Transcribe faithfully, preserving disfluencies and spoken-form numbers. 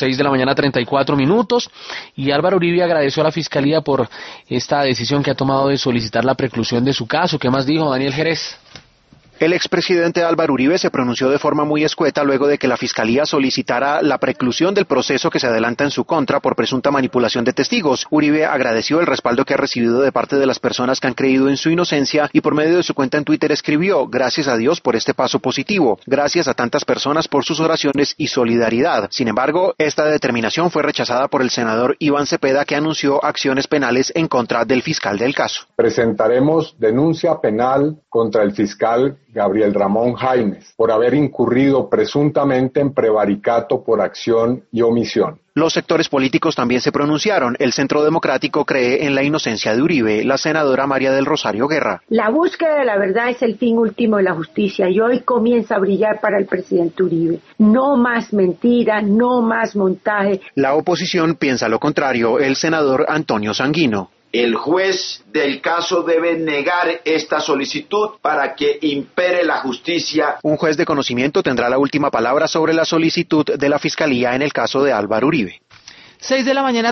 seis de la mañana, treinta y cuatro minutos, y Álvaro Uribe agradeció a la Fiscalía por esta decisión que ha tomado de solicitar la preclusión de su caso. ¿Qué más dijo Daniel Jerez? El expresidente Álvaro Uribe se pronunció de forma muy escueta luego de que la Fiscalía solicitara la preclusión del proceso que se adelanta en su contra por presunta manipulación de testigos. Uribe agradeció el respaldo que ha recibido de parte de las personas que han creído en su inocencia y por medio de su cuenta en Twitter escribió: gracias a Dios por este paso positivo, gracias a tantas personas por sus oraciones y solidaridad. Sin embargo, esta determinación fue rechazada por el senador Iván Cepeda, que anunció acciones penales en contra del fiscal del caso. Presentaremos denuncia penal contra el fiscal Gabriel Ramón Jaimes por haber incurrido presuntamente en prevaricato por acción y omisión. Los sectores políticos también se pronunciaron. El Centro Democrático cree en la inocencia de Uribe. La senadora María del Rosario Guerra. La búsqueda de la verdad es el fin último de la justicia y hoy comienza a brillar para el presidente Uribe. No más mentira, no más montaje. La oposición piensa lo contrario. El senador Antonio Sanguino. El juez del caso debe negar esta solicitud para que impere la justicia. Un juez de conocimiento tendrá la última palabra sobre la solicitud de la Fiscalía en el caso de Álvaro Uribe. seis de la mañana.